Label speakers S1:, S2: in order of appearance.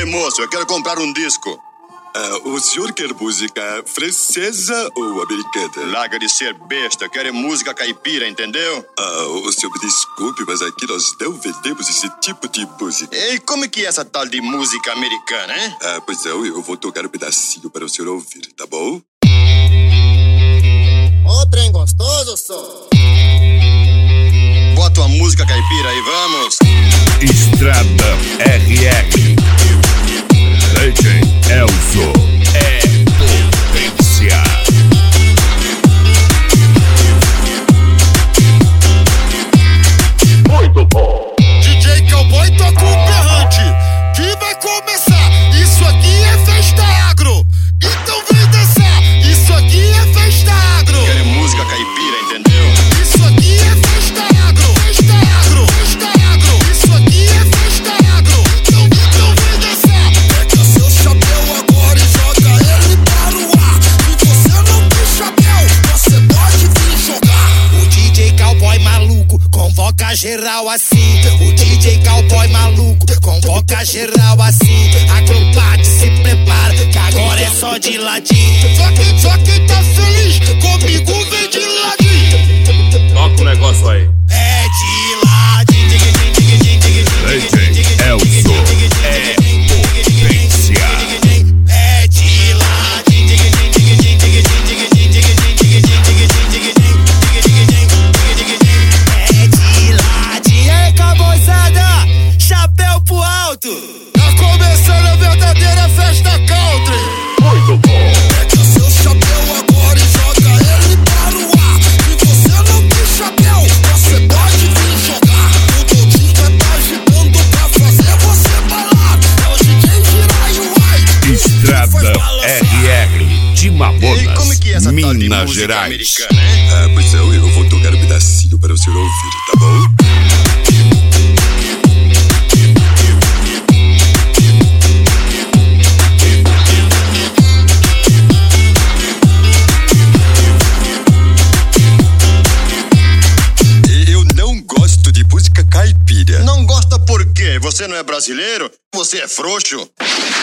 S1: Ei, moço, eu quero comprar um disco.
S2: O senhor quer música francesa ou americana?
S1: Larga de ser besta, eu quero música caipira, entendeu?
S2: O senhor me desculpe, mas aqui nós não vendemos esse tipo de música.
S1: E como é que é essa tal de música americana, hein?
S2: Pois não, eu vou tocar um pedacinho para o senhor ouvir, tá bom?
S3: Ô, trem gostoso, só.
S1: Bota uma música caipira aí, vamos!
S4: Estrada RR. DJ Elzo é potência.
S5: Muito bom.
S3: DJ Cowboy toca um berrante que vai começar. Isso aqui é festa agro, então vem dançar. Isso aqui é festa agro.
S1: Quero música caipira, entendeu?
S3: Isso aqui é festa agro, festa agro, festa agro. Isso aqui é festa agro, então vem dançar. Pega seu chapéu agora e joga ele para o ar. Se você não tem chapéu, você pode vir jogar. O DJ Cowboy maluco convoca geral assim. O DJ Cowboy maluco convoca geral assim. Acrobate, se prepara, que agora é só de ladinho. Só quem tá feliz comigo vem de ladinho.
S5: Toca o negócio aí.
S3: É de ladinho.
S4: DJ Elzo é potência.
S3: É de ladinho. É de ladinho. E aí, cowboyzada, chapéu pro alto. Tá começando a verdadeira festa country.
S5: Muito bom.
S3: Pega seu chapéu agora e joga ele para o ar. Se você não tem chapéu, você pode vir jogar. O Dodinho vai tá agitando pra fazer você balar. É o DJ Jirai Uai.
S4: Estrada RR de
S1: E
S4: Mamonas,
S1: como é que é essa tal de
S4: Minas
S1: música
S4: Gerais.
S1: americana, hein?
S2: Pois não, eu vou tocar um pedacinho para o senhor ouvir, tá bom? Eu não gosto de música caipira.
S1: Não gosta por quê? Você não é brasileiro? Você é frouxo?